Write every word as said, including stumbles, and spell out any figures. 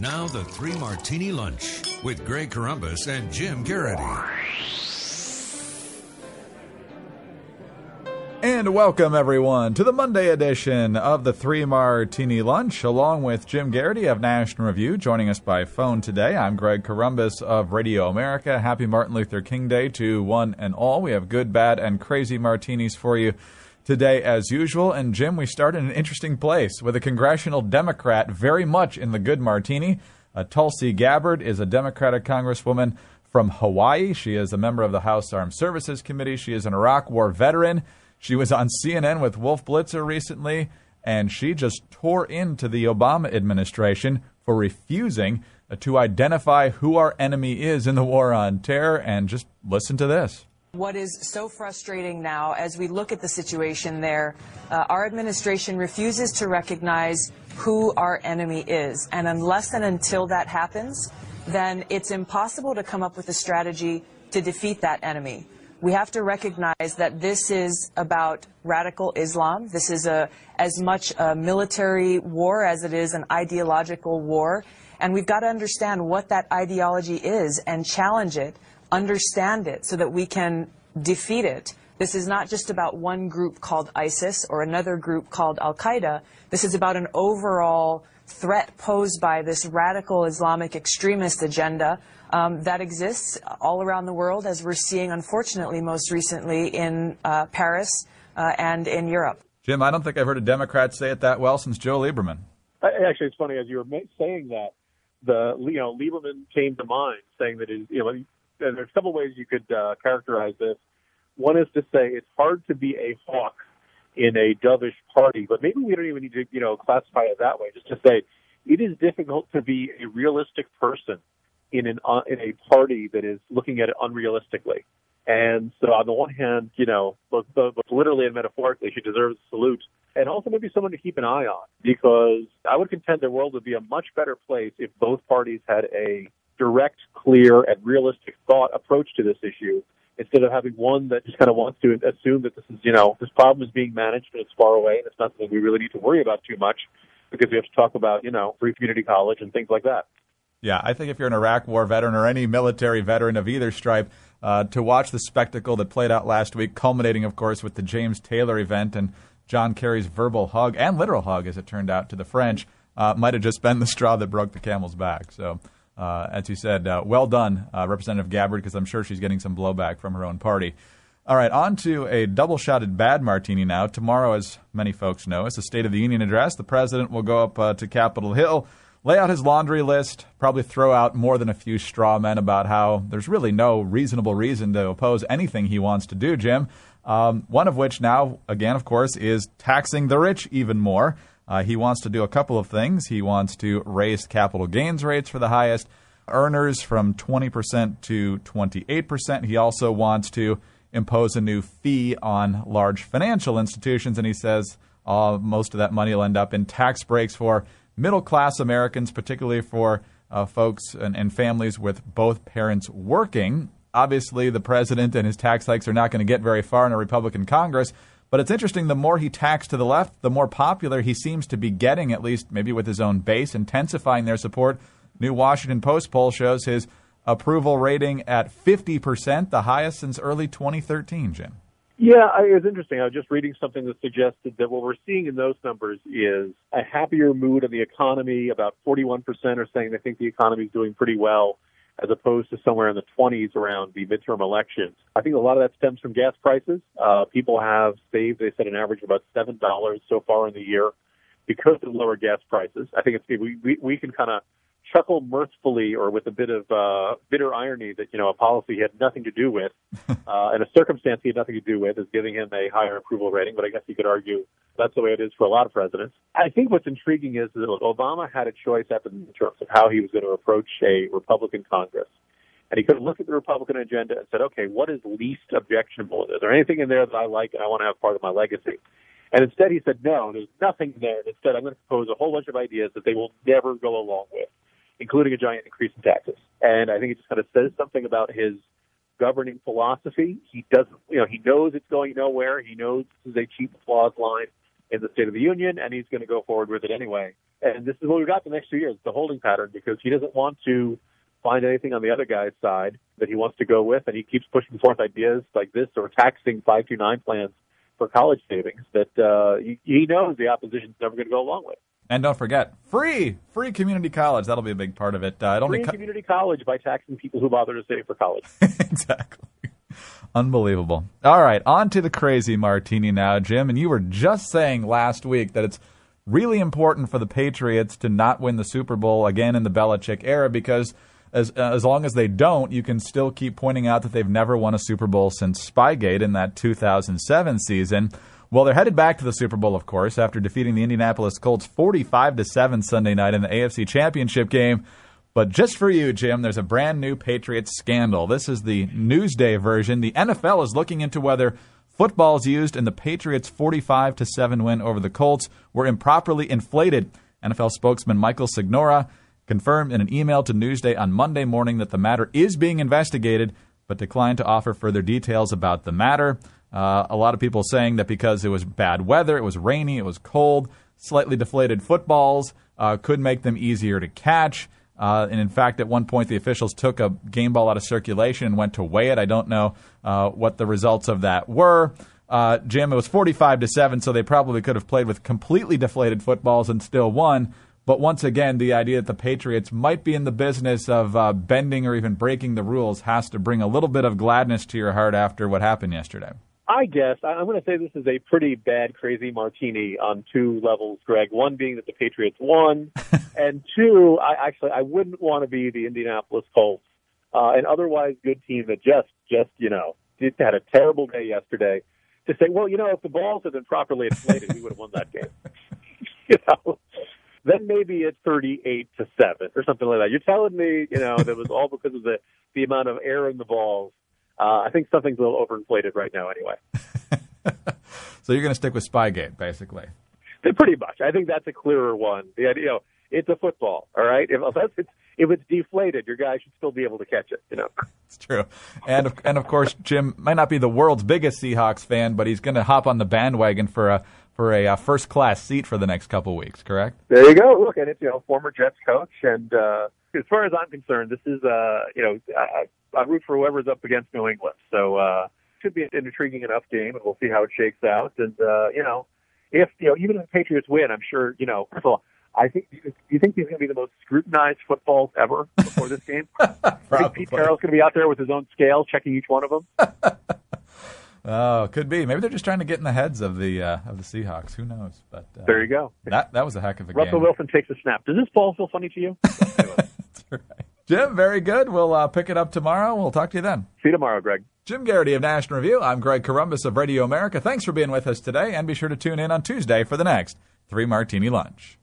Now the Three Martini Lunch with Greg Corombos and Jim Garrity. And welcome, everyone, to the Monday edition of the Three Martini Lunch, along with Jim Garrity of National Review. Joining us by phone today, I'm Greg Corombos of Radio America. Happy Martin Luther King Day to one and all. We have good, bad, and crazy martinis for you today, as usual. And, Jim, we start in an interesting place with a congressional Democrat very much in the good martini. Uh, Tulsi Gabbard is a Democratic congresswoman from Hawaii. She is a member of the House Armed Services Committee. She is an Iraq War veteran. She was on C N N with Wolf Blitzer recently, and she just tore into the Obama administration for refusing uh, to identify who our enemy is in the war on terror. And just listen to this. What is so frustrating now, as we look at the situation there, uh, our administration refuses to recognize who our enemy is. And unless and until that happens, then it's impossible to come up with a strategy to defeat that enemy. We have to recognize that this is about radical Islam. This is a, as much a military war as it is an ideological war. And we've got to understand what that ideology is and challenge it, understand it, so that we can defeat it. This is not just about one group called ISIS or another group called Al-Qaeda. This is about an overall threat posed by this radical Islamic extremist agenda Um, that exists all around the world, as we're seeing, unfortunately, most recently in uh, Paris uh, and in Europe. Jim, I don't think I've heard a Democrat say it that well since Joe Lieberman. Actually, it's funny, as you were saying that, the you know Lieberman came to mind, saying that it, you know there's a couple of ways you could uh, characterize this. One is to say it's hard to be a hawk in a dovish party, but maybe we don't even need to you know classify it that way. Just to say it is difficult to be a realistic person in an uh, in a party that is looking at it unrealistically. And so on the one hand, you know, both, both literally and metaphorically, she deserves a salute. And also maybe someone to keep an eye on, because I would contend the world would be a much better place if both parties had a direct, clear, and realistic thought approach to this issue, instead of having one that just kind of wants to assume that this is, you know, this problem is being managed and it's far away and it's not something we really need to worry about too much, because we have to talk about, you know, free community college and things like that. Yeah, I think if you're an Iraq War veteran or any military veteran of either stripe, uh, to watch the spectacle that played out last week, culminating, of course, with the James Taylor event and John Kerry's verbal hug and literal hug, as it turned out, to the French, uh, might have just been the straw that broke the camel's back. So, uh, as you said, uh, well done, uh, Representative Gabbard, because I'm sure she's getting some blowback from her own party. All right, on to a double-shotted bad martini now. Tomorrow, as many folks know, is the State of the Union address. The president will go up uh, to Capitol Hill, lay out his laundry list, probably throw out more than a few straw men about how there's really no reasonable reason to oppose anything he wants to do, Jim. Um, one of which now, again, of course, is taxing the rich even more. Uh, he wants to do a couple of things. He wants to raise capital gains rates for the highest earners from twenty percent to twenty-eight percent. He also wants to impose a new fee on large financial institutions, and he says uh, most of that money will end up in tax breaks for middle-class Americans, particularly for uh, folks and, and families with both parents working. Obviously, the president and his tax hikes are not going to get very far in a Republican Congress, but it's interesting, the more he tacks to the left, the more popular he seems to be getting, at least maybe with his own base, intensifying their support. New Washington Post poll shows his approval rating at fifty percent, the highest since early twenty thirteen, Jim. Yeah, I, it was interesting. I was just reading something that suggested that what we're seeing in those numbers is a happier mood in the economy. About forty-one percent are saying they think the economy is doing pretty well, as opposed to somewhere in the twenties around the midterm elections. I think a lot of that stems from gas prices. Uh, people have saved, they said, an average of about seven dollars so far in the year because of lower gas prices. I think it's we, we, we can kind of chuckle mirthfully or with a bit of uh, bitter irony that, you know, a policy he had nothing to do with uh, and a circumstance he had nothing to do with is giving him a higher approval rating. But I guess you could argue that's the way it is for a lot of presidents. I think what's intriguing is that look, Obama had a choice after the midterms of how he was going to approach a Republican Congress. And he could have looked at the Republican agenda and said, okay, what is least objectionable? Is there anything in there that I like and I want to have part of my legacy? And instead he said, no, there's nothing there. Instead, I'm going to propose a whole bunch of ideas that they will never go along with, including a giant increase in taxes. And I think it just kind of says something about his governing philosophy. He doesn't, you know, he knows it's going nowhere. He knows this is a cheap applause line. in the State of the Union, and he's going to go forward with it anyway. And this is what we've got the next two years, the holding pattern, because he doesn't want to find anything on the other guy's side that he wants to go with, and he keeps pushing forth ideas like this or taxing five two nine plans for college savings that uh, he, he knows the opposition's never going to go along with. And don't forget, free, free community college. That'll be a big part of it. Uh, it only free co- community college by taxing people who bother to save for college. Exactly. Unbelievable. All right, on to the crazy martini now, Jim. And you were just saying last week that it's really important for the Patriots to not win the Super Bowl again in the Belichick era because as uh, as long as they don't, you can still keep pointing out that they've never won a Super Bowl since Spygate in that two thousand seven season. Well, they're headed back to the Super Bowl, of course, after defeating the Indianapolis Colts forty-five to seven Sunday night in the A F C Championship game. But just for you, Jim, there's a brand new Patriots scandal. This is the Newsday version. The N F L is looking into whether footballs used in the Patriots' forty-five to seven win over the Colts were improperly inflated. N F L spokesman Michael Signora confirmed in an email to Newsday on Monday morning that the matter is being investigated, but declined to offer further details about the matter. Uh, a lot of people saying that because it was bad weather, it was rainy, it was cold, slightly deflated footballs uh, could make them easier to catch. Uh, and in fact, at one point, the officials took a game ball out of circulation and went to weigh it. I don't know uh, what the results of that were. Uh, Jim, it was forty-five to seven, so they probably could have played with completely deflated footballs and still won. But once again, the idea that the Patriots might be in the business of uh, bending or even breaking the rules has to bring a little bit of gladness to your heart after what happened yesterday. I guess. I'm going to say this is a pretty bad, crazy martini on two levels, Greg. One being that the Patriots won, and two, I actually I wouldn't want to be the Indianapolis Colts, uh, an otherwise good team that just, just you know, just had a terrible day yesterday, to say, well, you know, if the balls had been properly inflated, we would have won that game. you know, then maybe it's thirty-eight to seven or something like that. You're telling me, you know, that it was all because of the, the amount of air in the balls. Uh, I think something's a little overinflated right now anyway. So you're going to stick with Spygate, basically. Pretty much. I think that's a clearer one. The idea, you know, it's a football, all right? If, if, it's, if it's deflated, your guy should still be able to catch it, you know. It's true. And, of, and of course, Jim might not be the world's biggest Seahawks fan, but he's going to hop on the bandwagon for a for a uh, first-class seat for the next couple weeks, correct? There you go. Look, and it's, you know, former Jets coach. And uh, as far as I'm concerned, this is, uh, you know, I, I root for whoever's up against New England. So uh should be an intriguing enough game, and we'll see how it shakes out. And, uh, you know, if, you know, even if the Patriots win, I'm sure, you know, first of all, I think, do you think these are going to be the most scrutinized footballs ever before this game? I think Pete Carroll's going to be out there with his own scale, checking each one of them. Oh, could be. Maybe they're just trying to get in the heads of the uh, of the Seahawks. Who knows? But uh, there you go. That that was a heck of a Russell game. Russell Wilson takes a snap. Does this ball feel funny to you? That's right. Jim, very good. We'll uh, pick it up tomorrow. We'll talk to you then. See you tomorrow, Greg. Jim Garrity of National Review. I'm Greg Corombos of Radio America. Thanks for being with us today, and be sure to tune in on Tuesday for the next Three Martini Lunch.